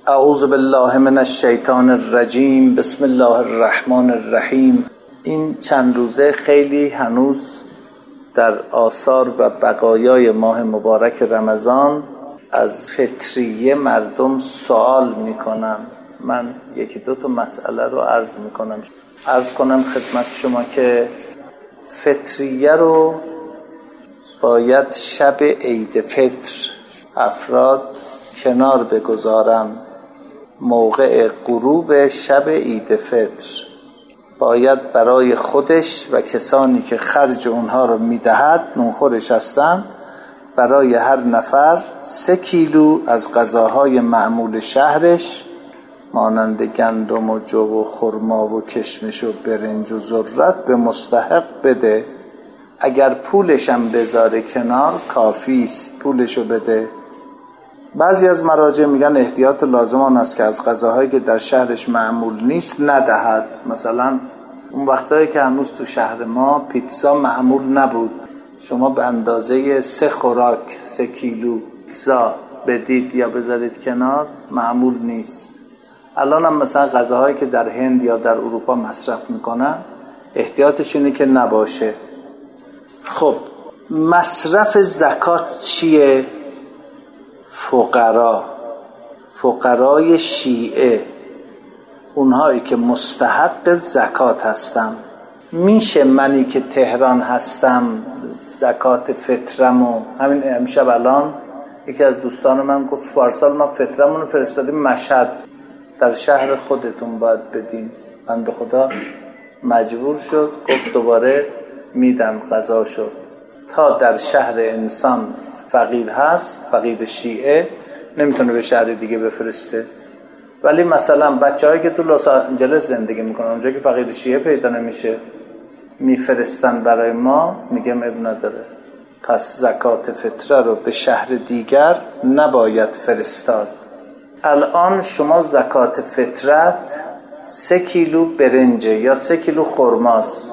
اعوذ بالله من الشیطان الرجیم. بسم الله الرحمن الرحیم. این چند روزه خیلی هنوز در آثار و بقایای ماه مبارک رمضان از فطریه مردم سوال میکنن. من یکی دو تا مسئله رو عرض کنم خدمت شما که فطریه رو باید شب عید فطر افراد کنار بگذارن. موقع غروب شب عید فطر باید برای خودش و کسانی که خرج اونها رو میدهد نونخورش هستن برای هر نفر 3 کیلو از غذاهای معمول شهرش مانند گندم و جو و خرما و کشمش و برنج و ذرت به مستحق بده. اگر پولش هم بذاره کنار کافیست، پولشو بده. بعضی از مراجع میگن احتیاط لازم آن است که از غذاهایی که در شهرش معمول نیست ندهد. مثلا اون وقتایی که هنوز تو شهر ما پیتزا معمول نبود، شما به اندازه 3 خوراک 3 کیلو پیتزا بدید یا بذارید کنار معمول نیست. الان هم مثلا غذاهایی که در هند یا در اروپا مصرف میکنن احتیاطش اینه که نباشه. خب مصرف زکات چیه؟ فقرای شیعه، اونهایی که مستحق زکات هستن. میشه منی که تهران هستم زکات فطرمو همین امشب الان یکی از دوستان من گفت پارسال ما فطرمون رو فرستادیم مشهد، در شهر خودتون باید بدین. بنده خدا مجبور شد گفت دوباره میدم قضاشو. تا در شهر انسان فقیر هست، فقیر شیعه نمیتونه به شهر دیگه بفرسته. ولی مثلا بچه‌هایی که تو لس آنجلس زندگی میکنن اونجا که فقیر شیعه پیدا نمیشه میفرستن برای ما، میگم اب نداره. پس زکات فطره رو به شهر دیگر نباید فرستاد. الان شما زکات فطرت 3 کیلو برنجه یا 3 کیلو خرماست،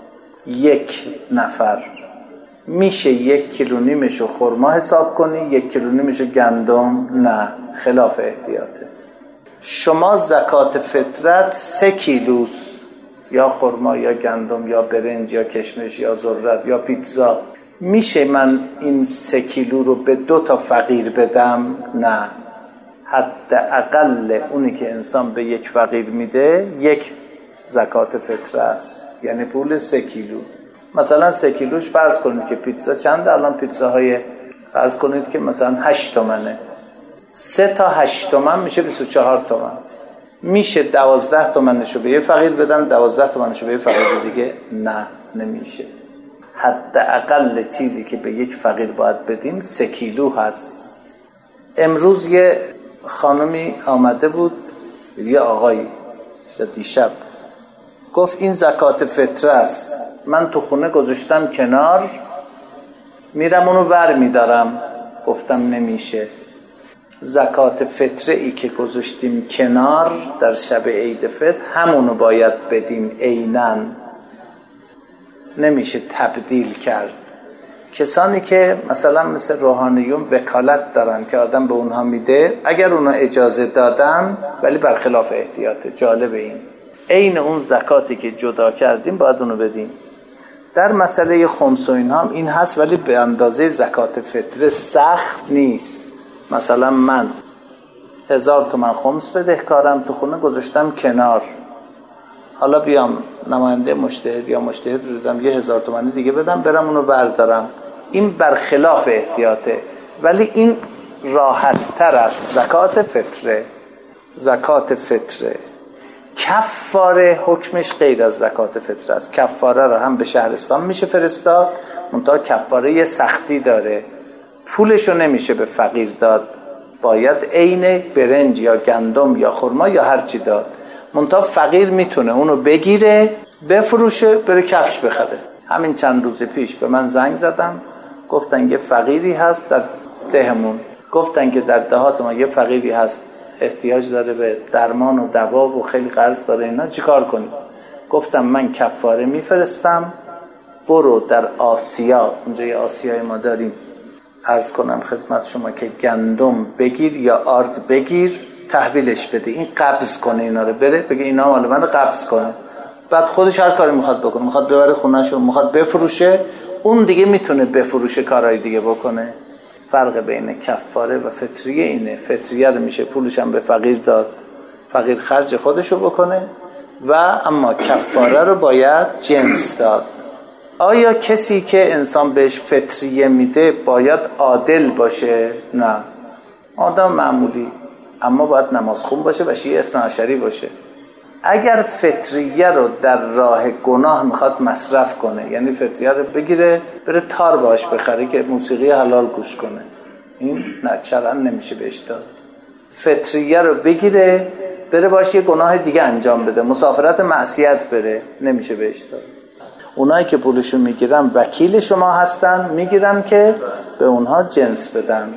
1 نفر میشه 1 کیلو نیمشو خرما حساب کنی، 1 کیلو نیمشو گندم؟ نه، خلاف احتیاطه. شما زکات فطرت 3 کیلوست، یا خرما یا گندم یا برنج یا کشمش یا ذرت یا پیتزا. میشه من این 3 کیلو رو به 2 تا فقیر بدم؟ نه، حداقل اونی که انسان به 1 فقیر میده 1 زکات فطره است، یعنی پول 3 کیلو. مثلا 3 کیلوش فرض کنید که پیتزا چنده؟ الان پیتزاهای فرض کنید که مثلا 8 تومنه، 3 تا 8 تومن میشه 24 تومن. میشه 12 تومنشو به 1 فقیر بدم، 12 تومنشو به 1 فقیر دیگه؟ نه، نمیشه. حداقل چیزی که به 1 فقیر باید بدیم 3 کیلو هست. امروز یه خانمی آمده بود، یه آقایی دیشب گفت این زکات فطره است، من تو خونه گذاشتم کنار، میرم اونو ور میدارم. گفتم نمیشه. زکات فطره ای که گذاشتیم کنار در شب عید فطر همونو باید بدیم عیناً، نمیشه تبدیل کرد. کسانی که مثلا مثل روحانیون وکالت دارن که آدم به اونها میده، اگر اونها اجازه دادن ولی برخلاف احتیاطه. جالب این عین اون زکاتی که جدا کردیم باید اونو بدیم. در مسئله خمس و اینها هم این هست، ولی به اندازه زکات فطره سخت نیست. مثلا من 1000 تومان خمس بدهکارم، تو خونه گذاشتم کنار، حالا بیام نماینده مجتهد یا مجتهد رو دادم 1000 تومانی دیگه بدم برم اونو بردارم، این برخلاف احتیاطه، ولی این راحت تر است. زکات فطره کفاره حکمش غیر از زکات فطره است. کفاره رو هم به شهرستان میشه فرستاد، منتها کفاره یه سختی داره، پولشو نمیشه به فقیر داد، باید عین برنج یا گندم یا خرما یا هر چی داد. منتها فقیر میتونه اونو بگیره بفروشه بره کفش بخره. همین چند روز پیش به من زنگ زدن، گفتن یه فقیری هست در دهمون، گفتن که در دهات ما یه فقیری هست احتیاج داره به درمان و دوا و خیلی قرض داره، اینا چیکار کنیم؟ گفتم من کفاره میفرستم، برو در آسیا، اونجا یه آسیای ما داریم، عرض کنم خدمت شما که گندم بگیر یا آرد بگیر، تحویلش بده، این قبض کنه اینا رو، بره بگه اینا مال من، قبض کنه. بعد خودش هر کاری میخواد بکنه، میخواد ببره خونه‌شو، میخواد بفروشه، اون دیگه میتونه بفروشه، کارهای دیگه بکنه. فرق بین کفاره و فطریه اینه. فطریه رو میشه پولش هم به فقیر داد، فقیر خرج خودشو بکنه، و اما کفاره رو باید جنس داد. آیا کسی که انسان بهش فطریه میده باید عادل باشه؟ نه، آدم معمولی، اما باید نمازخون باشه و شیعه اثنا عشری باشه. اگر فطریه رو در راه گناه میخواد مصرف کنه، یعنی فطریه رو بگیره بره تار باش بخره که موسیقی حلال گوش کنه، این نه، شرعاً نمیشه بهش داد. فطریه رو بگیره بره باش یه گناه دیگه انجام بده، مسافرت معصیت بره، نمیشه بهش داد. اونایی که پولشو میگیرن وکیل شما هستن، میگیرن که به اونها جنس بدن.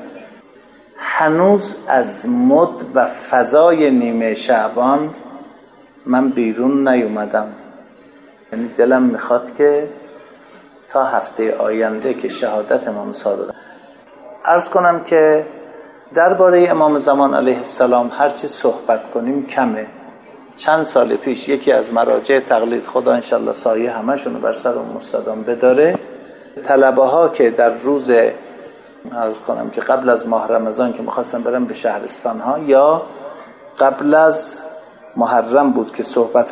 هنوز از مد و فضای نیمه شعبان من بیرون نیومدم، یعنی دلم میخواد که تا هفته آینده که شهادت امام صادق عرض کنم که درباره امام زمان علیه السلام هر چی صحبت کنیم کمه. چند سال پیش یکی از مراجع تقلید، خدا انشالله سایه همشونو بر سر اون مستدام بداره، طلبه ها که در روز عرض کنم که قبل از ماه رمضان که میخواستم برم به شهرستان ها، یا قبل از محرم بود که صحبت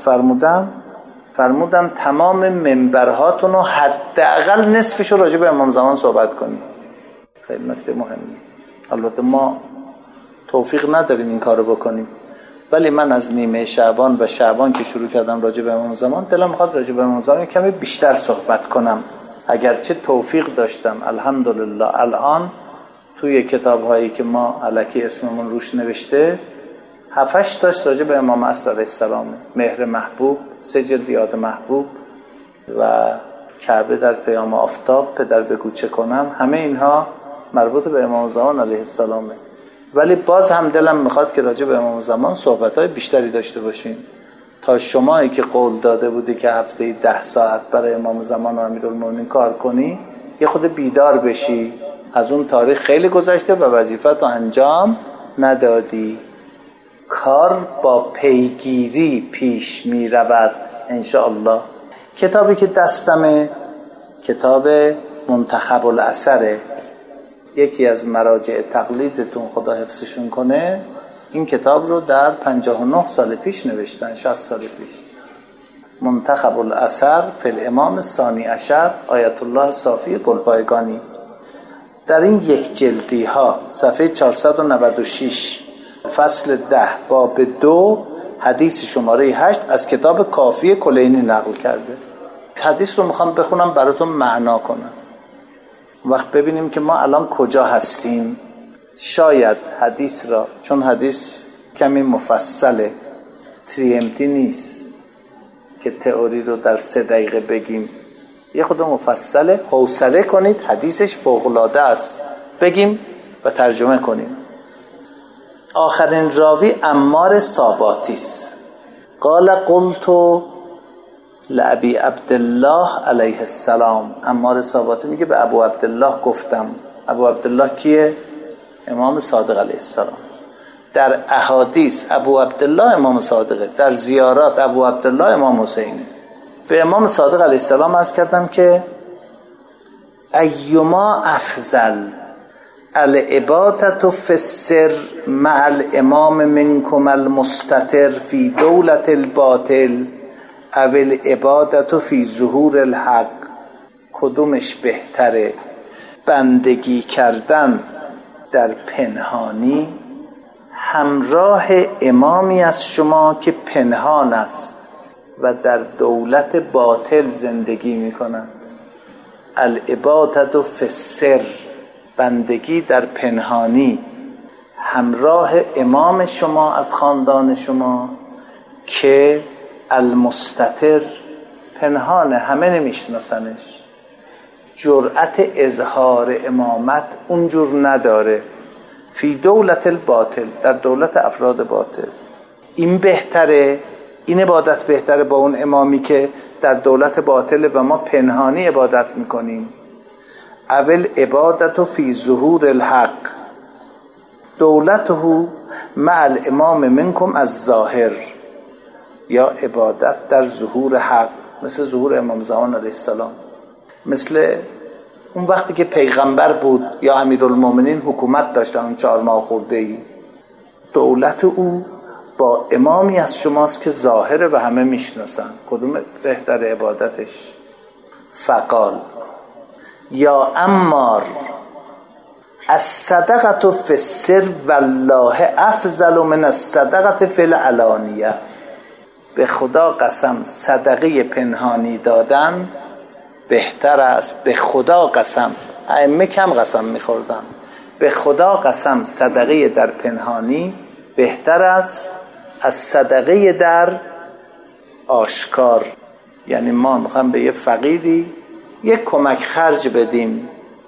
فرمودم تمام منبرهاتون رو حداقل نصفشو راجع به امام زمان صحبت کنید. خیلی نکته مهمی. البته ما توفیق نداریم این کارو بکنیم، ولی من از نیمه شعبان و شعبان که شروع کردم راجع به امام زمان، دلم میخواد راجع به امام زمان کمی بیشتر صحبت کنم. اگرچه توفیق داشتم الحمدلله الان توی کتاب‌هایی که ما الکی اسممون روش نوشته 7-8 تاش راجع به امام عصر علیه السلام، مهر محبوب، 3 جلد یاد محبوب و کعبه در پیام آفتاب، پدر بگو چه کنم، همه اینها مربوط به امام زمان علیه السلامه. ولی باز هم دلم میخواد که راجع به امام زمان صحبت‌های بیشتری داشته باشیم تا شمایی که قول داده بودی که هفته 10 ساعت برای امام زمان و امیرالمومنین کار کنی، یه خود بیدار بشی. از اون تاریخ خیلی گذشته و وظیفت رو انجام ندادی. کار با پیگیری پیش می رود انشاءالله. کتابی که دستمه کتاب منتخب الاثره، یکی از مراجع تقلیدتون خدا حفظشون کنه این کتاب رو در 59 سال پیش نوشتن، 60 سال پیش. منتخب الاثر فی الامام الثانی عشر آیت الله صافی گلپایگانی. در این یک جلدی ها صفحه 496 فصل 10 باب 2 حدیث شماره 8 از کتاب کافی کلینی نقل کرده. حدیث رو میخوام بخونم براتون معنا کنم، وقت ببینیم که ما الان کجا هستیم. شاید حدیث را، چون حدیث کمی مفصله، تریمتی نیست که تئوری رو در 3 دقیقه بگیم، یه خود مفصله، حوصله کنید، حدیثش فوق‌العاده است، بگیم و ترجمه کنیم. آخرین راوی عمار ساباتی است. قال قلت لابی عبدالله علیه السلام. عمار ساباتی میگه به ابو عبدالله گفتم. ابو عبدالله کیه؟ امام صادق علیه السلام. در احادیث ابو عبدالله امام صادقه، در زیارات ابو عبدالله امام حسینه. به امام صادق علیه السلام عرض کردم که ایما افضل العبادة فی السر مع الامام منکم المستتر فی دولة الباطل او العبادة فی ظهور الحق. کدومش بهتره؟ بندگی کردن در پنهانی همراه امامی از شما که پنهان است و در دولت باطل زندگی میکنند. العبادة فی السر، بندگی در پنهانی همراه امام شما از خاندان شما که المستتر، پنهانه، همه نمیشناسنش، جرأت اظهار امامت اونجور نداره. فی دولت الباطل، در دولت افراد باطل. این بهتره، این عبادت بهتره با اون امامی که در دولت باطل و ما پنهانی عبادت میکنیم. اول عبادت فی ظهور الحق، دولته مع الامام منکم از ظاهر، یا عبادت در ظهور حق، مثل ظهور امام زمان علیه السلام، مثل اون وقتی که پیغمبر بود یا امیرالمومنین حکومت داشتن اون 4 ماه خورده‌ای، دولت او با امامی از شماست که ظاهره و همه میشناسن. کدوم بهتر عبادتش؟ فقال یا عمار الصدقه فی السر والله افضل من الصدقه فی العلانیه. به خدا قسم صدقه پنهانی دادن بهتر است. به خدا قسم، ائمه کم قسم میخوردن، به خدا قسم صدقه در پنهانی بهتر است از صدقه در آشکار. یعنی ما میخوایم به یه فقیری یک کمک خرج بدیم،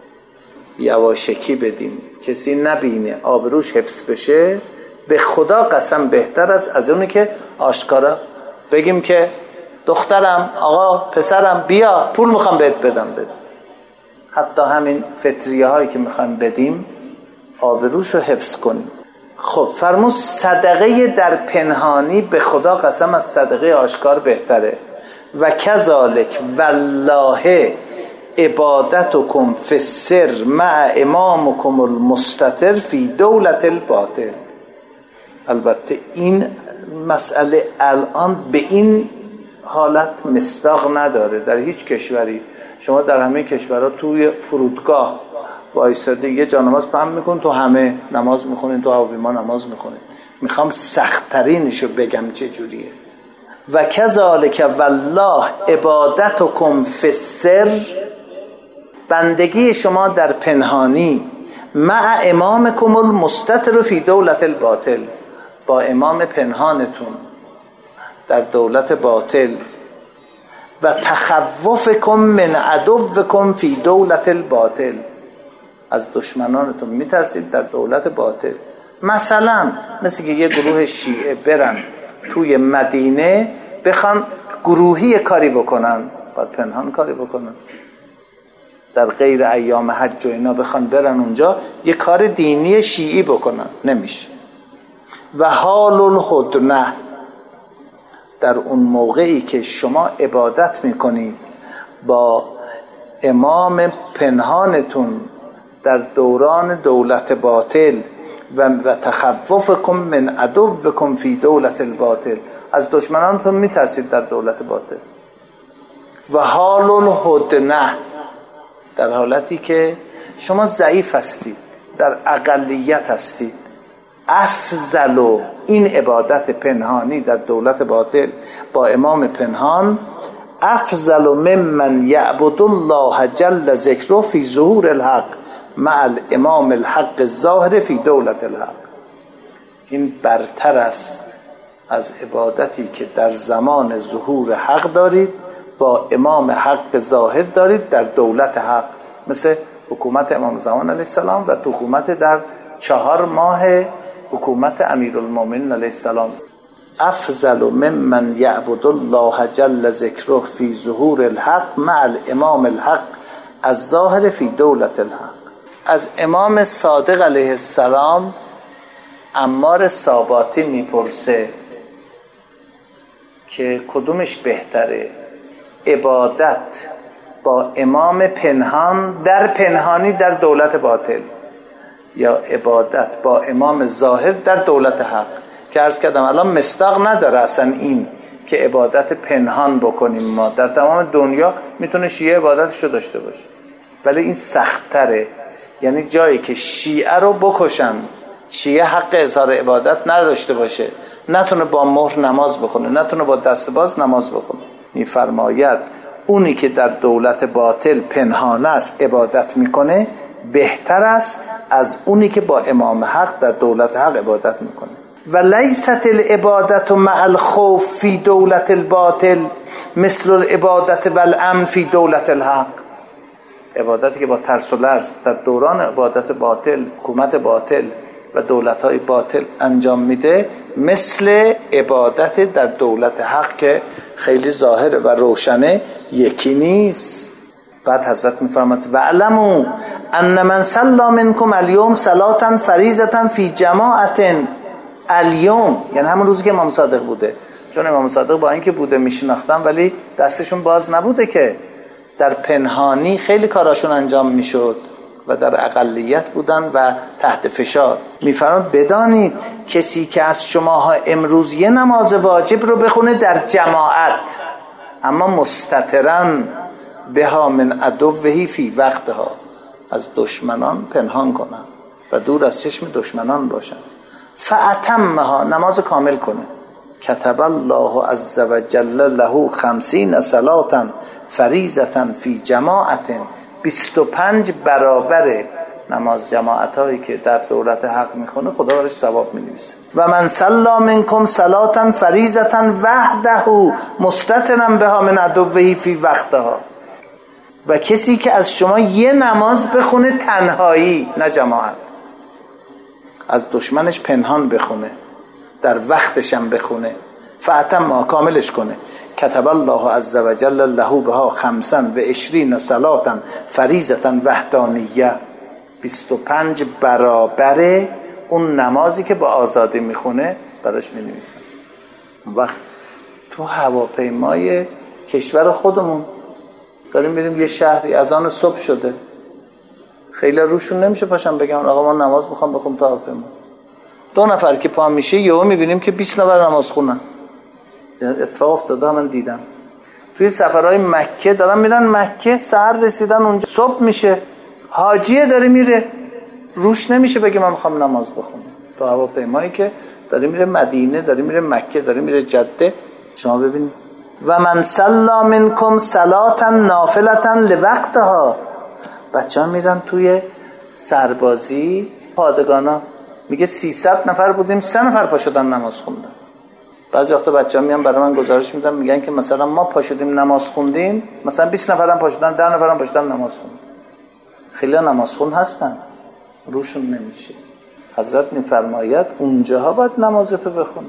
یواشکی بدیم، کسی نبینه، آبروش حفظ بشه، به خدا قسم بهتر است از اونی که آشکارا بگیم که دخترم، آقا، پسرم، بیا پول میخوام بهت بدم. حتی همین فطریه هایی که میخوایم بدیم آبروش رو حفظ کنیم. خب فرمود صدقه در پنهانی به خدا قسم از صدقه آشکار بهتره. و کذالک والله عبادتکم فی السر مع امامکم المستتر فی دولت الباطل. البته این مسئله الان به این حالت مصداق نداره در هیچ کشوری. شما در همه کشورها توی فرودگاه وایساده یه جا نماز پهم میکن، تو همه نماز میخونین، تو هواپیما نماز میخونین. میخوام سخت‌ترینشو بگم چه جوریه. و کذالک والله عبادتکم فی السر، بندگی شما در پنهانی، مع امامکم المستتر فی دولت الباطل، با امام پنهانتون در دولت باطل، و تخوفکم من عدوکم فی دولت الباطل، از دشمنانتون میترسید در دولت باطل. مثلا مثل که یه گروه شیعه برن توی مدینه بخوان گروهی کاری بکنن، باید پنهان کاری بکنن. در غیر ایام حج و اینا بخوان برن اونجا یه کار دینی شیعی بکنن، نمیشه. و حال الهدنه، در اون موقعی که شما عبادت میکنید با امام پنهانتون در دوران دولت باطل، و تخوفکم من عدوکم فی دولت الباطل، از دشمنانتون میترسید در دولت باطل. و حال الهدنه، در حالتی که شما ضعیف هستید، در اقلیت هستید. افضل، این عبادت پنهانی در دولت باطل با امام پنهان، افضل ممن یعبد الله جل ذکره فی ظهور الحق مع الامام الحق الظاهر فی دولت الحق. این برتر است از عبادتی که در زمان ظهور حق دارید با امام حق ظاهر دارید در دولت حق، مثل حکومت امام زمان علیه السلام و حکومت در 4 ماه حکومت امیرالمومنین علیه السلام. افضل ممن یعبد الله جل ذکره فی ظهور الحق مع الامام الحق الظاهر فی دولت الحق. از امام صادق علیه السلام عمار ساباتی میپرسه که کدومش بهتره، عبادت با امام پنهان در پنهانی در دولت باطل، یا عبادت با امام ظاهر در دولت حق؟ که عرض کردم الان مصداق نداره اصلا این که عبادت پنهان بکنیم. ما در تمام دنیا میتونه شیعه عبادتشو داشته باشه، ولی این سخت‌تره. یعنی جایی که شیعه رو بکشن، شیعه حق اظهار عبادت نداشته باشه، نتونه با مهر نماز بخونه، نتونه با دست باز نماز بخونه، میفرماید اونی که در دولت باطل پنهان است عبادت میکنه بهتر است از اونی که با امام حق در دولت حق عبادت میکنه. و لیست العبادت مع الخوف فی دولت الباطل مثل العبادت والامن فی دولت الحق. عبادتی که با ترس و لرز در دوران عبادت باطل، حکومت باطل و دولت‌های باطل انجام میده، مثل عبادت در دولت حق که خیلی ظاهر و روشنه یکی نیست. بعد حضرت میفرماد و علموا ان من صلى منكم اليوم صلاة فریضة فی جماعة اليوم، یعنی همون روزی که امام صادق بوده. چون امام صادق با اینکه بوده میشناختن ولی دستشون باز نبوده که در پنهانی خیلی کاراشون انجام میشد و در اقلیت بودن و تحت فشار. میفرماید بدانید کسی که از شماها امروز یه نماز واجب رو بخونه در جماعت، اما مستترن بها من عدوه فی وقتها، از دشمنان پنهان کنن و دور از چشم دشمنان باشن، فاتمها، نماز کامل کنه، کتب الله عز وجل له 50 صلاة فریضة فی جماعة، 25 برابر نماز جماعت هایی که در دولت حق میخونه خدا برش ثواب مینویسه. و من صلی منکم صلاة فریضة وحده مستترا بها من عدوه فی وقتها، و کسی که از شما یه نماز بخونه تنهایی نه جماعت، از دشمنش پنهان بخونه، در وقتش هم بخونه، فاتم کاملش کنه، کتب الله عز وجل له بها 25 صلاة فریضة وحدانیه، 25 برابر اون نمازی که با آزادی میخونه براش مینویسن. وقت تو هواپیمای کشور خودمون داریم میریم یه شهری، اذان صبح شده، خیلی روشون نمیشه پاشم بگم آقا ما نماز میخوام بخونم تا هواپیما. 2 نفر که پا میشه یهو میبینیم که 20 نفر نماز خونن. اتفاق افتاده، من دیدم توی سفرهای مکه دارن میرن مکه، سحر رسیدن اونجا صبح میشه، حاجیه داره میره، روش نمیشه بگه من میخوام نماز بخونم. تو هواپیمایی که داره میره مدینه، داره میره مکه، داره میره جده، شما ببینید. و من صلی منکم صلاة نافلة لوقتها، بچه‌ها میرن توی سربازی، پادگانا، میگه 300 نفر بودیم 3 نفر پا شدن نماز خوندن. بعضی وقتا بچه‌ها میان برای من گزارش میدن، میگن که مثلا ما پا شدیم نماز خوندیم، مثلا 20 نفرم پا شدن، 10 نفرم پا شدن نماز خوندن. خیلی نمازخون هستن، روشون نمیشه. حضرت میفرماید اونجاها باید نمازتو بخونه.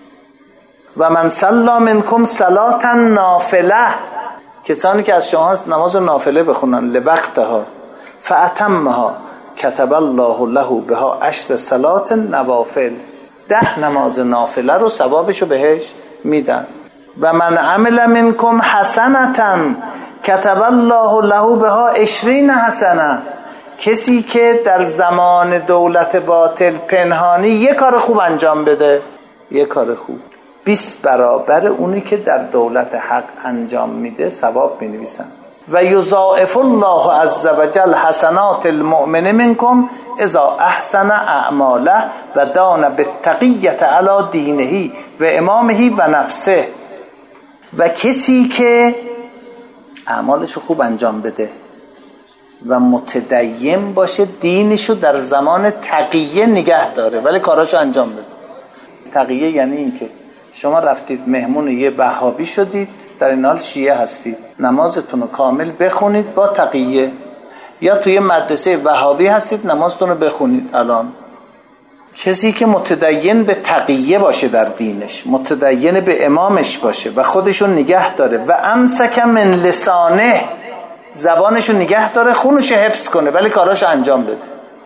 و من صلی منکم صلاة نافله، کسانی که از شما نماز نافله بخونن لوقتها فاتمها کتب الله له بها 10 صلاة نوافل، 10 نماز نافله رو ثوابشو بهش میدن. و من عمل منکم حسنة کتب الله له بها 20 حسنه، کسی که در زمان دولت باطل پنهانی یک کار خوب انجام بده، یک کار خوب 20 برابر اونی که در دولت حق انجام میده ثواب مینویسن. و یضاعف الله عز وجل حسنات المؤمن منکم اذا احسن اعماله و دان بالتقیة علی دینه و امامه و نفسه، و کسی که اعمالشو خوب انجام بده و متدین باشه، دینشو در زمان تقیه نگه داره ولی کاراشو انجام بده. تقیه یعنی این که شما رفتید مهمون یه وهابی شدید، در این حال شیعه هستید، نمازتون رو کامل بخونید با تقیه، یا توی مدرسه وهابی هستید نمازتون رو بخونید. الان کسی که متدین به تقیه باشه در دینش، متدین به امامش باشه و خودشو نگه داره، و امسک من لسانه، زبانشو نگه داره، خونشو حفظ کنه ولی کاراشو انجام بده،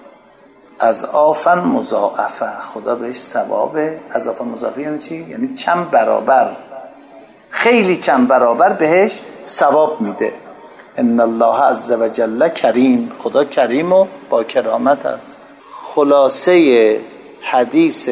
از آفن مضاعفه، خدا بهش ثواب. از آفن مضاعفه یعنی چی؟ یعنی چند برابر، خیلی چند برابر بهش ثواب میده. ان الله عز وجل کریم، خدا کریم و با کرامت است. خلاصه حدیث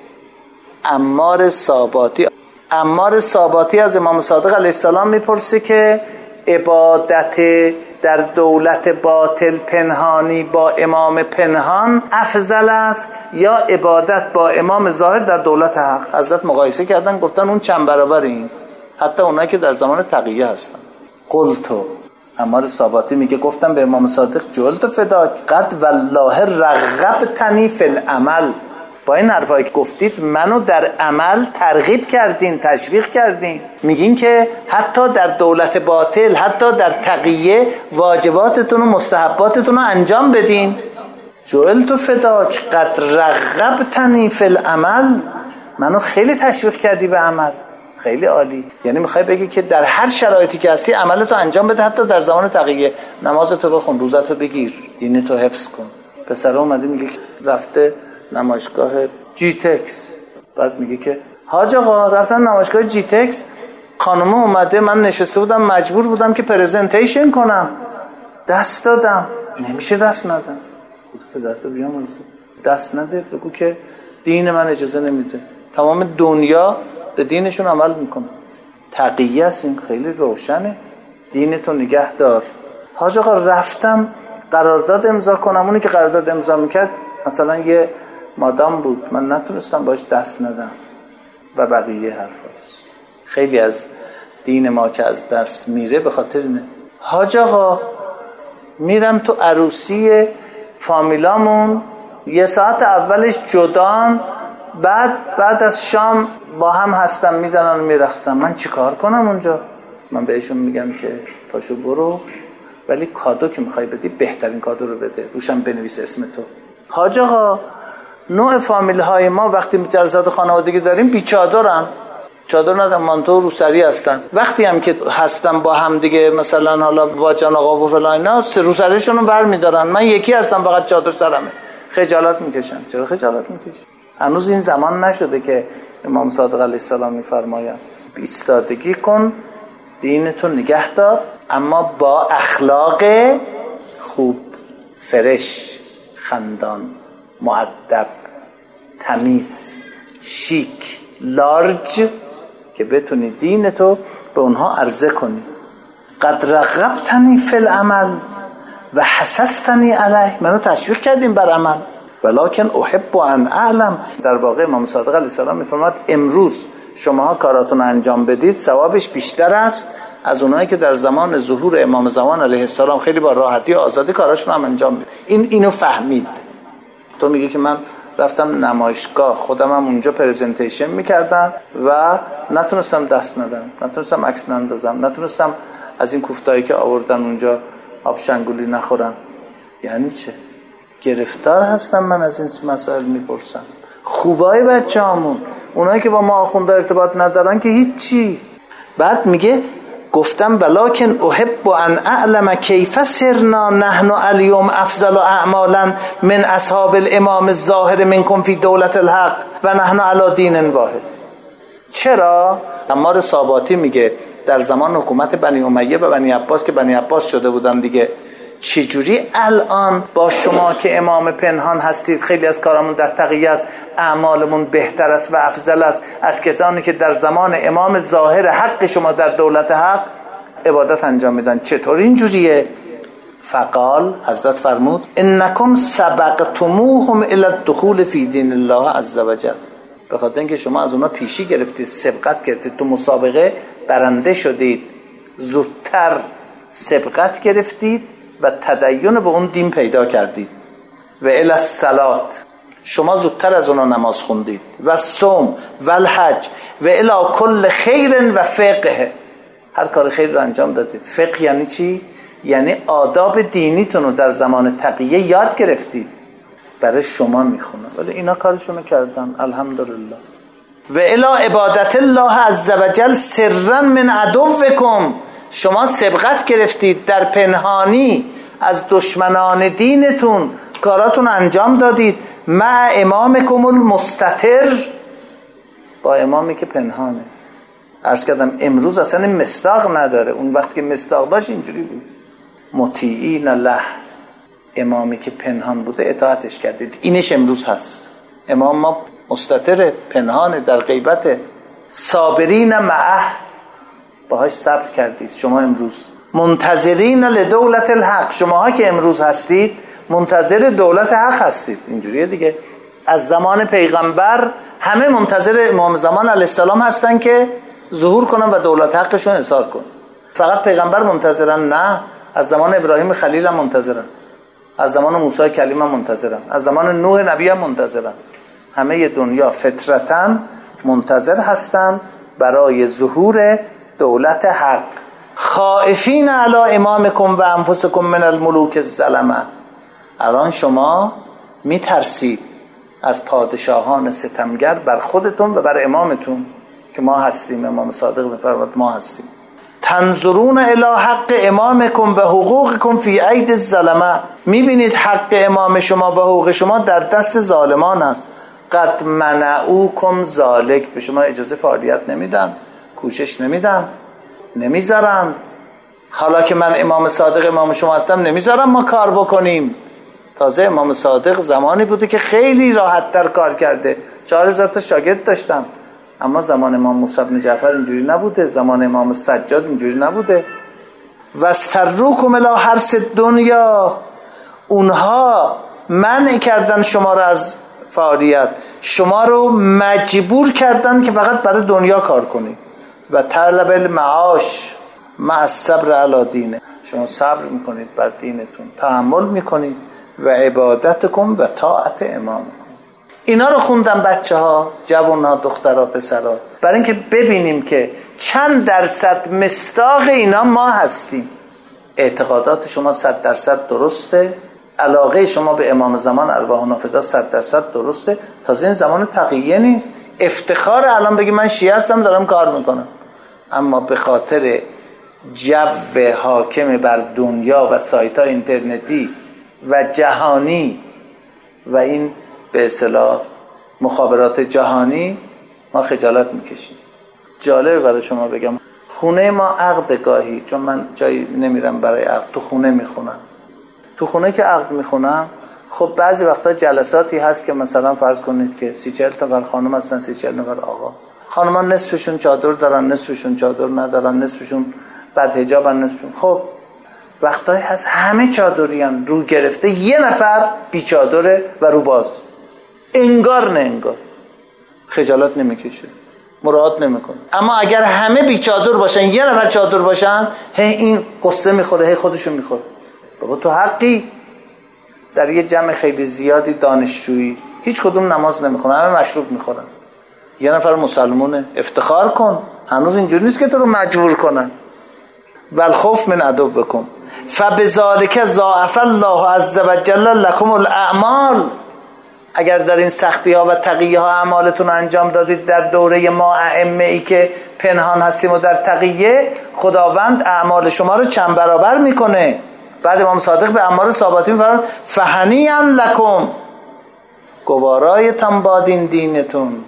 عمار صاباتی. عمار صاباتی از امام صادق علیه السلام میپرسه که عبادت در دولت باطل پنهانی با امام پنهان افضل است یا عبادت با امام ظاهر در دولت حق؟ حضرت مقایسه کردن، گفتن اون چند برابر این، حتی اونایی که در زمان تقیه هستن. قلتو، عمار صاباتی میگه گفتم به امام صادق جلد فداک قد والله رغبتنی فی العمل، با این حرفایی که گفتید منو در عمل ترغیب کردین، تشویق کردین، میگین که حتی در دولت باطل، حتی در تقیه واجباتتون و مستحباتتون رو انجام بدین. جعلت فداک قد رغبتنی فی العمل، منو خیلی تشویق کردی به عمل، خیلی عالی. یعنی میخوای بگی که در هر شرایطی که هستی عملتو انجام بده، حتی در زمان تقیه. نمازتو بخون، روزتو بگیر، دینتو حفظ کن. پسر اومده میگه که رفته نمایشگاه جی تکس، بعد میگه که حاج آقا رفتم نمایشگاه جی تکس، خانم اومده، من نشسته بودم مجبور بودم که پرزنتیشن کنم، دست دادم. نمیشه دست ندم. پدرتو بیام دست نده، بگو که دین من اجازه نمیده. تمام دنیا به دینشون عمل میکنه. تقیه است، این خیلی روشنه. دینتو نگه دار. حاج آقا رفتم قرارداد امضا کنم، اونی که قرارداد امضا میکرد مثلا یه مادام بود، من نتونستم باش دست ندم و بقیه حرفاست. خیلی از دین ما که از دست میره به خاطر اینه. حاج آقا میرم تو عروسی فامیلامون، یه ساعت اولش جدان، بعد از شام با هم هستم، میزنن و میرقصن. من چی کار کنم اونجا؟ من بهشون میگم که پاشو برو، ولی کادو که میخوای بدی بهترین کادو رو بده، روشم بنویس اسم تو. حاج آقا نوع فامیل های ما وقتی جلسات خانوادگی داریم بیچادرن، چادر ندارن، مانتو روسری هستن. وقتی هم که هستم با هم دیگه، مثلا حالا با جان آقا و فلان اینا، روسریشون رو برمیدارن، من یکی هستم فقط چادر سرمه، خجالت میکشم. چرا خجالت میکشم؟ هنوز این زمان نشده که امام صادق علیه السلام میفرمایند ایستادگی کن، دینتو نگه دار، اما با اخلاق خوب، فرش، خندان، مؤدب، تمیز، شیک، لارج، که بتونی دینتو به اونها عرضه کنی. قد رغبتنی فی العمل و حسستنی علیه، منو تشویق کردیم بر عمل، ولکن احب ان اعلم. در واقع امام صادق علیه السلام میفرماد امروز شماها کاراتون انجام بدید، ثوابش بیشتر است از اونایی که در زمان ظهور امام زمان علیه السلام خیلی با راحتی و آزادی کاراشون هم انجام میدن. اینو فهمید. تو میگی که من رفتم نمایشگاه، خودم هم اونجا پرزنتیشن میکردم و نتونستم دست ندم، نتونستم عکس نندازم، نتونستم از این کوفتایی که آوردن اونجا آب شنگولی نخورم. یعنی چه؟ گرفتار هستم من از این مسائل میپرسم. خوبای بچه همون، اونایی که با ما آخونده ارتباط ندارن که هیچی. بعد میگه گفتم ولکن احب ان اعلم کیف سرنا نحن اليوم افضل اعمالا من اصحاب الامام الظاهر منکم فی دولت الحق و نحن علی دین واحد. چرا؟ عمار صاباتی میگه در زمان حکومت بنی امیه و بنی عباس که بنی عباس شده بودن دیگه، چجوری الان با شما که امام پنهان هستید خیلی از کارامون در تقیه است، اعمالمون بهتر است و افضل است از کسانی که در زمان امام ظاهر حق شما در دولت حق عبادت انجام میدن؟ چطور اینجوریه؟ فقال، حضرت فرمود انکم سبقتموهم الی الدخول فی دین الله عز وجل. به خاطر اینکه شما از اونا پیشی گرفتید، سبقت گرفتید، تو مسابقه برنده شدید، زودتر سبقت گرفتید و تدین به اون دین پیدا کردید. و الی الصلات، شما زودتر از اونا نماز خوندید، و صوم و الحج و الی کل خیر و فقه، هر کار خیر رو انجام دادید. فقه یعنی چی؟ یعنی آداب دینیتون رو در زمان تقیه یاد گرفتید، برای شما میخونم. ولی اینا کارشونو کردن الحمدلله. و الی عبادت الله عز وجل سرا من عدوکم، شما سبقت گرفتید در پنهانی از دشمنان دینتون، کاراتون انجام دادید. مع امامکم المستتر، با امامی که پنهانه. عرض کردم امروز اصلا این مصداق نداره، اون وقت که مصداق داشت اینجوری بود. مطیعین له، امامی که پنهان بوده اطاعتش کردید. اینش امروز هست. امام ما مستتر، پنهانه، در غیبته. صابرین معه، باهاش صبر کردید. شما امروز منتظرین لدولت الحق، شماها که امروز هستید منتظر دولت حق هستید. اینجوریه دیگه. از زمان پیغمبر همه منتظر امام زمان علیه السلام هستن که ظهور کنن و دولت حقشون اظهار کنن. فقط پیغمبر منتظرن؟ نه، از زمان ابراهیم خلیل هم منتظرن، از زمان موسی کلیم هم منتظرن، از زمان نوح نبی هم منتظرن. همه دنیا فطرتاً منتظر هستن برای ظهور دولت حق. خائفین علی امامکم و انفسکم من الملوک الظلمه، الان شما میترسید از پادشاهان ستمگر بر خودتون و بر امامتون که ما هستیم. امام صادق میفرماد ما هستیم. تنظرون الی حق امامکم و حقوقکم فی اید الظلمه، میبینید حق امام شما و حقوق شما در دست ظالمان است. قد منعوکم ذالک، به شما اجازه فعالیت نمیدن، کوشش نمیدن، نمیذارن. حالا که من امام صادق امام شما هستم نمیذارم ما کار بکنیم. تازه امام صادق زمانی بوده که خیلی راحت تر کار کرده، 4000 تا شاگرد داشتم. اما زمان امام موسی بن جعفر اینجوری نبوده، زمان امام سجاد اینجوری نبوده. واستروکم الی حرث الدنیا، اونها منع کردن شما را از فعالیت، شما رو مجبور کردن که فقط برای دنیا کار کنید. و طلب المعاش مع الصبر علی دینه، شما صبر میکنید بر دینتون، تحمل میکنید. و عبادتکم و طاعت امامکم. اینا رو خوندن بچه ها، جوان ها، دخترها، پسرها، برای اینکه ببینیم که چند درصد مصداق اینا ما هستیم. اعتقادات شما 100% درسته، علاقه شما به امام زمان ارواحنا فدا 100% درسته. تازه این زمان تقیه نیست، افتخار الان بگی من شیعه هستم دارم کار میکنم، اما به خاطر جو حاکم بر دنیا و سایت های اینترنتی و جهانی و این به اصطلاح مخابرات جهانی ما خجالت میکشیم. جالبه برای شما بگم، خونه ما عقد گاهی، چون من جایی نمیرم برای عقد، تو خونه میخونم. تو خونه که عقد میخونم، خب بعضی وقتا جلساتی هست که مثلا فرض کنید که 30-40 نفر خانم هستن، 30-40 نفر آقا. خانم‌ها نصفشون چادر دارن، نصفشون چادر ندارن، نصفشون بد حجابن، نصفشون. خب وقتایی هست همه چادریان، رو گرفته، یه نفر بی چادره و رو باز، انگار نه انگار. خجالت نمیکشه، مراعات نمیکنه. اما اگر همه بی چادر باشن، یه نفر چادر باشن، هی این قصه میخوره، هی خودشون میخوره. بابا تو حقی. در یه جمع خیلی زیادی دانشجویی هیچ کدوم نماز نمیخونن، همه مشروب میخورن، یه نفر مسلمونه، افتخار کن. هنوز اینجوری نیست که تو رو مجبور کنن. والخوف من عدوکم فبذالک ضاعف الله عز وجل لكم الاعمال. اگر در این سختی ها و تقیه ها اعمالتون انجام دادید در دوره ما ائمه ای که پنهان هستیم و در تقیه، خداوند اعمال شما رو چند برابر میکنه. بعد امام صادق به عمار صحابتی میفرماد فهنیئا لکم، گوارایتان باد این دینتون،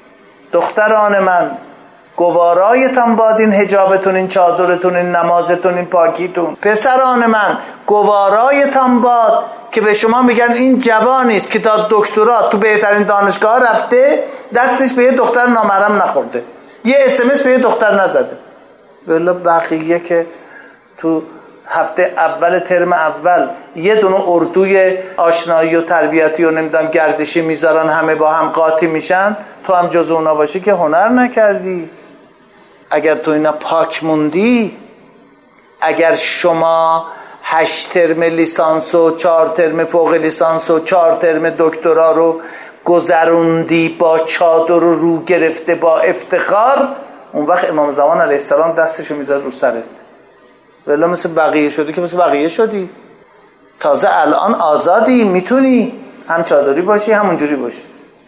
دختران من گوارایتان باد این حجابتون، این چادرتون، این نمازتون، این پاکیتون. پسران من گوارایتان باد که به شما میگن این جوانیست که تا دکترا تو بهترین دانشگاه رفته، دستش به یه دختر نامحرم نخورده، یه SMS به یه دختر نزده. ولی بقیه که تو هفته اول ترم اول یه دونه اردوی آشنایی و تربیتی و نمیدونم گردشی میذارن، همه با هم قاطی میشن، تو هم جز اونا باشی که هنر نکردی. اگر تو اینا پاک موندی، اگر شما 8 ترم لیسانس و 4 ترم فوق لیسانس و 4 ترم دکترا رو گذروندی با چادر رو رو گرفته با افتخار، اون وقت امام زمان علیه السلام دستشو میذاره رو سرت. ولی مثل بقیه شدی که مثل بقیه شدی. تازه الان آزادی، میتونی هم چادری باشی هم اونجوری باشی.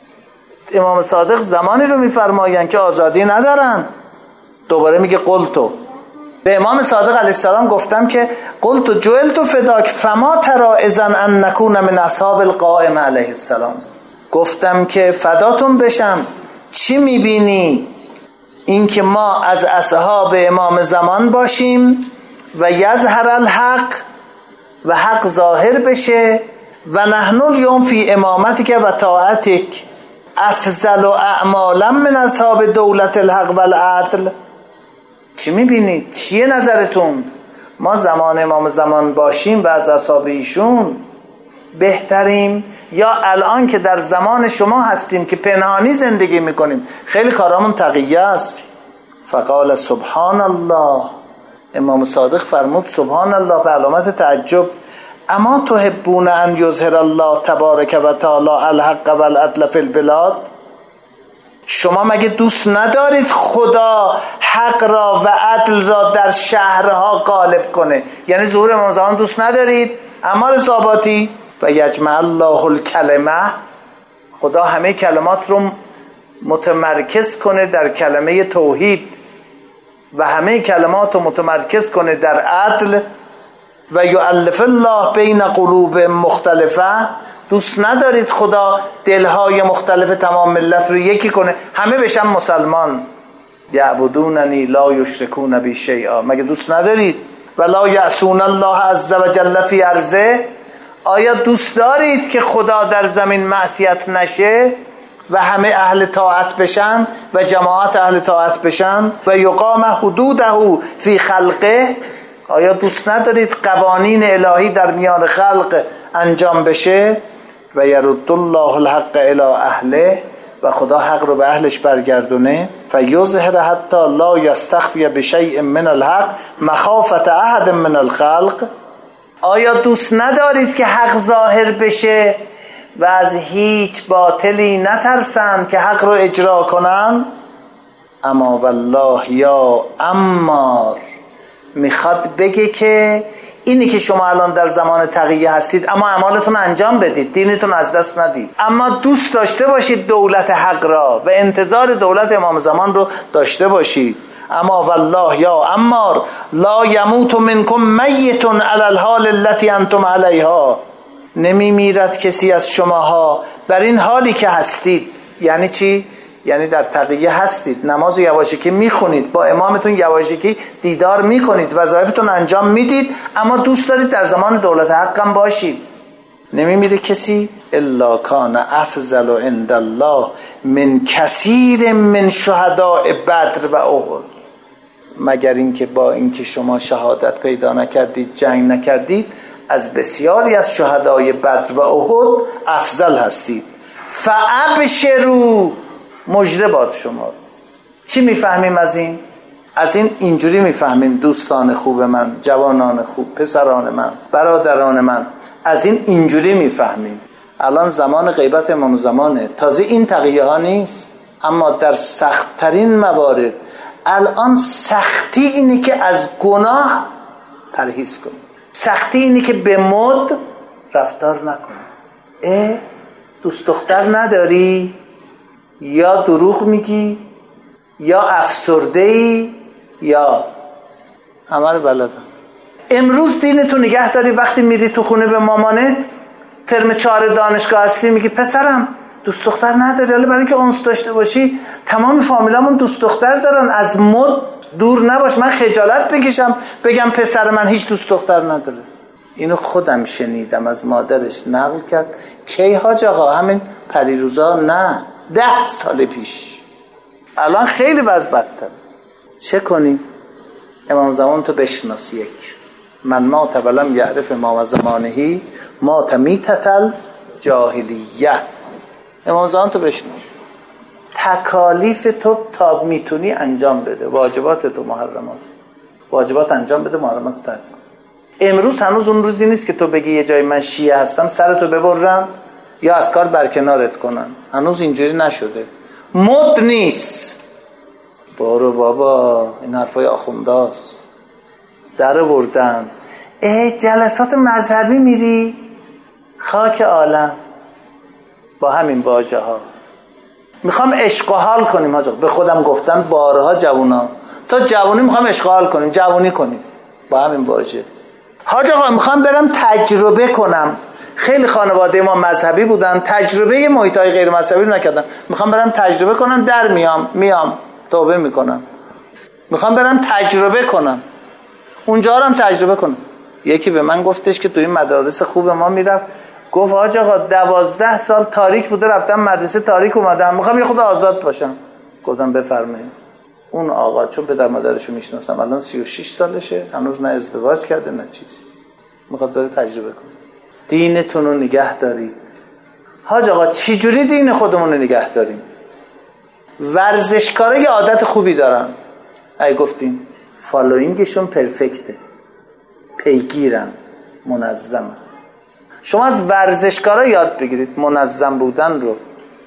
امام صادق زمانی رو میفرماین که آزادی ندارن. دوباره میگه قلتو، به امام صادق علیه السلام گفتم که قلتو جعلت فداک فما ترى اذا ان نكون من اصحاب القائم علیه السلام. گفتم که فداتون بشم، چی میبینی این که ما از اصحاب امام زمان باشیم و یظهر الحق و حق ظاهر بشه و نحن اليوم فی امامتک و طاعتک افضل و اعمالا من اصحاب دولت الحق و العدل. چی میبینید؟ چیه نظرتون؟ ما زمان امام زمان باشیم و از اصحاب ایشون بهتریم، یا الان که در زمان شما هستیم که پنهانی زندگی میکنیم خیلی کارامون تقیه است؟ فقال سبحان الله، امام صادق فرمود سبحان الله به علامت تعجب، اما تحبون ان یظهر الله تبارک و تعالی الحق و العدل فی البلاد؟ شما مگه دوست ندارید خدا حق را و عدل را در شهرها غالب کنه؟ یعنی ظهور امام زمان دوست ندارید؟ عمار صحاباتی و یجمع الله الکلمه، خدا همه کلمات رو متمرکز کنه در کلمه توحید و همه کلمات رو متمرکز کنه در عدل و یؤلف الله بین قلوب مختلفه. دوست ندارید خدا دلهای مختلف تمام ملت رو یکی کنه همه بشن مسلمان؟ یعبدوننی لا یشرکون بی شیئا، مگه دوست ندارید؟ ولا یعصون الله عز وجل فی ارضه، آیا دوست دارید که خدا در زمین معصیت نشه و همه اهل طاعت بشن و جماعت اهل طاعت بشن؟ و یقام حدوده فی خلقه، آیا دوست ندارید قوانین الهی در میان خلق انجام بشه؟ و یرد الله الحق الی اهله، و خدا حق رو به اهلش برگردونه. فیظهر حتی لا یستخفی بشیء من الحق مخافت احد من الخلق، آیا دوست ندارید که حق ظاهر بشه و از هیچ باطلی نترسن که حق رو اجرا کنن؟ اما والله یا عمار، میخواد بگه که اینی که شما الان در زمان تقیه هستید اما اعمالتون انجام بدید، دینتون از دست ندید، اما دوست داشته باشید دولت حق را و انتظار دولت امام زمان رو داشته باشید. اما والله یا عمار لا یموت منکم میت علی الحال التي انتم علیها، نمی میرد کسی از شماها بر این حالی که هستید. یعنی چی؟ یعنی در تقیه هستید، نماز یواشکی میخونید، با امامتون یواشکی دیدار میکنید، وظایفتون انجام میدید، اما دوست دارید در زمان دولت حقم باشید. نمیمیره کسی الا کان افضل عند الله من کثیر من شهداء بدر و احد، مگر اینکه با اینکه شما شهادت پیدا نکردید، جنگ نکردید، از بسیاری از شهدای بدر و احد افضل هستید. فابشروا، مژده باد شما. چی میفهمیم از این؟ از این اینجوری میفهمیم دوستان خوب من، جوانان خوب، پسران من، برادران من، از این اینجوری میفهمیم الان زمان غیبت امام زمانه، تازه این تقیه ها نیست، اما در سخت‌ترین موارد الان سختی اینه که از گناه پرهیز کنی، سختی اینه که به مد رفتار نکنی. دوست دختر نداری؟ یا دروغ میگی یا افسرده‌ای یا همه رو بلدم. امروز دینتو نگه داری، وقتی میری تو خونه به مامانت ترم 4 دانشگاه هستی میگی پسرم دوست دختر نداری، حالا برای اینکه انس داشته باشی تمام فامیلامون دوست دختر دارن، از مد دور نباش، من خجالت بکشم بگم پسر من هیچ دوست دختر نداره. اینو خودم شنیدم، از مادرش نقل کرد. کی حاج آقا؟ همین پریروزا؟ نه، 10 سال پیش. الان خیلی وضع بدتر. چه کنیم؟ امام زمان تو بشناس. یک، من مات ولم یعرف ما و زمانهی مات میتتل جاهلیه. امام زمان تو بشناس، تکالیف تو تا میتونی انجام بده، واجبات تو، محرمات، واجبات انجام بده، محرمات ترک. امروز هنوز اون روزی نیست که تو بگی یه جای من شیعه هستم سرتو ببرن یا از کار برکنارت کنن، هنوز اینجوری نشده، مد نیست. برو بابا، این حرفای آخونداست، در بردن. جلسات مذهبی میری؟ خاک عالم با همین واژه ها. میخوام عشق و حال کنیم حاج آقا، به خودم گفتن بارها جوونا، تا جوونی میخوام عشق و حال کنیم، جوونی کنیم با همین واژه. حاج آقا میخوام برم تجربه کنم، خیلی خانواده ما مذهبی بودن، تجربه محیطای غیر مذهبی رو نکردم، میخوام برم تجربه کنم، در میام توبه میکنم، میخوام برم تجربه کنم، اونجا رو هم تجربه کنم. یکی به من گفتش که تو این مدارس خوب ما میرفت، گفت حاج آقا 12 سال تاریک بوده، رفتم مدرسه تاریک اومدم، میخوام یه خود آزاد باشم. گفتم بفرمایید. اون آقا چون پدر مادرشو میشناسم، الان 36 سالشه، هنوز نه ازدواج کرده نه چیزی، میخواد بره تجربه کنه. دینتون رو نگه دارید. حاج آقا چی جوری دین خودمون رو نگه داریم؟ ورزشکارا یه عادت خوبی دارن، ای گفتیم فالوینگشون پرفکته، پیگیرن، منظمن. شما از ورزشکارا یاد بگیرید منظم بودن رو.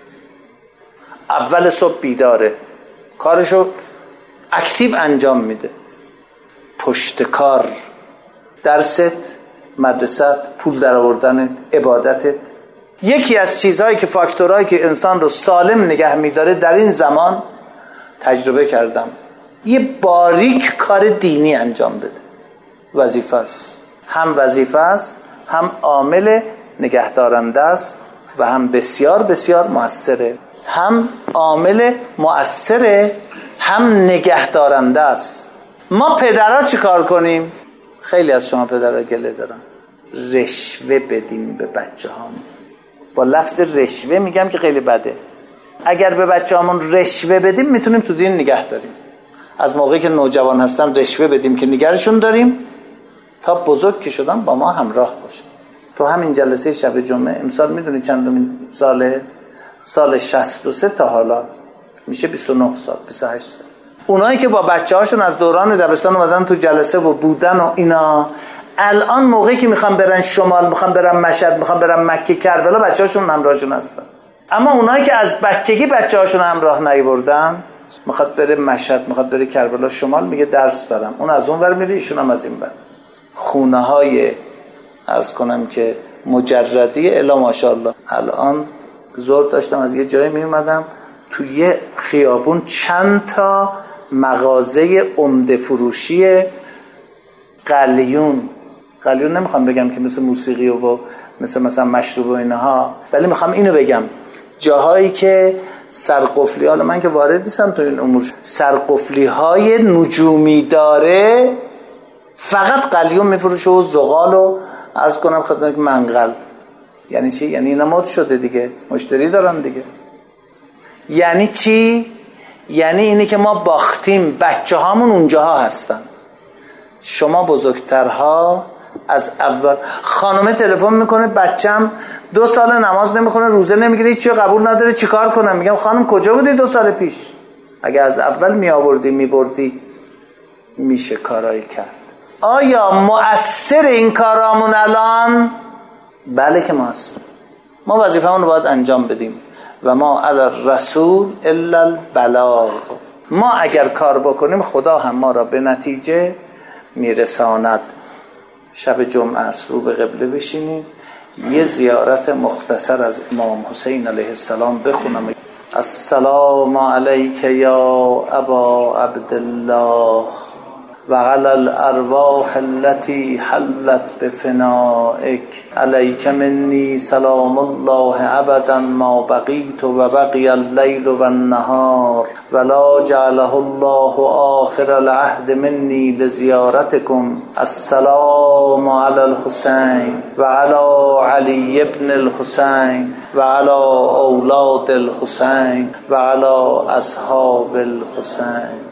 اول صبح بیداره، کارشو اکتیو انجام میده، پشت کار، درست، مدرسه، پول در آوردنت، عبادتت، یکی از چیزهایی که فاکتورهایی که انسان رو سالم نگه می‌داره در این زمان تجربه کردم، یه باریک کار دینی انجام بده. وظیفه است، هم وظیفه است، هم عامل نگهدارنده است و هم بسیار بسیار مؤثره. هم عامل مؤثره، هم نگهدارنده است. ما پدرها چی کار کنیم؟ خیلی از شما پدرها گله دارن، رشوه بدیم به بچه هامون. با لفظ رشوه میگم که خیلی بده. اگر به بچه هامون رشوه بدیم میتونیم تو دین نگه داریم. از موقعی که نوجوان هستن رشوه بدیم که نگرشون داریم تا بزرگ که شدن با ما همراه باشن. تو همین جلسه شب جمعه امسال میدونی چندمین ساله؟ سال 63 تا حالا میشه 29 سال 28 سال. اونایی که با بچه هاشون از دوران دبستان اومدن تو جلسه و بودن و اینا، الان موقعی که میخوام برن شمال، میخوام برن مشهد، میخوام برن مکه کربلا، بچه هاشون همراهشون هستن. اما اونایی که از بچگی بچه هاشون همراه نیاوردن، میخواد بره مشهد، میخواد بره کربلا شمال، میگه درس دارم. اون از اون ور میره، ایشون هم از این ور. خونه های عرض کنم که مجردی الا ماشاءالله. الان زور داشتم از یه جایی میومدم، تو یه خیابون چند تا مغازه عمده فروشی قلیون نمیخوام بگم که مثل موسیقی و مثلا مشروب و اینها، ولی میخوام اینو بگم جاهایی که سرقفلی، حالا من که وارد نیستم تو این امور، سرقفلی های نجومی داره، فقط قلیون میفروشه و زغال و عرض کنم خدمت منقل. یعنی چی؟ یعنی اینا مد شده دیگه، مشتری دارن دیگه. یعنی چی؟ یعنی اینه که ما باختیم، بچه هامون اونجاها هستن. شما بزرگترها از اول، خانمه تلفن میکنه بچم 2 سال نماز نمیخونه، روزه نمیگیره، هیچ چیز قبول نداره، چیکار کنم؟ میگم خانم کجا بودی 2 سال پیش؟ اگه از اول میآوردی میبردی میشه کارایی کرد. آیا مؤثر این کارامون الان؟ بله که مؤثر. ما وظیفه‌مون رو باید انجام بدیم و ما علی الرسول الا البلاغ. ما اگر کار بکنیم خدا هم ما را به نتیجه میرساند. شب جمعه است، رو به قبله بشینیم، یه زیارت مختصر از امام حسین علیه السلام بخونم. السلام علیک یا ابا عبدالله و علی الارواح التي حلت بفنائک، علیک منی سلام الله ابدا ما بقیت و بقی اللیل و النهار ولا جعله الله آخر العهد منی لزیارتکم. السلام علی الحسین و علی علی ابن الحسین و علی اولاد الحسین و علی اصحاب الحسین.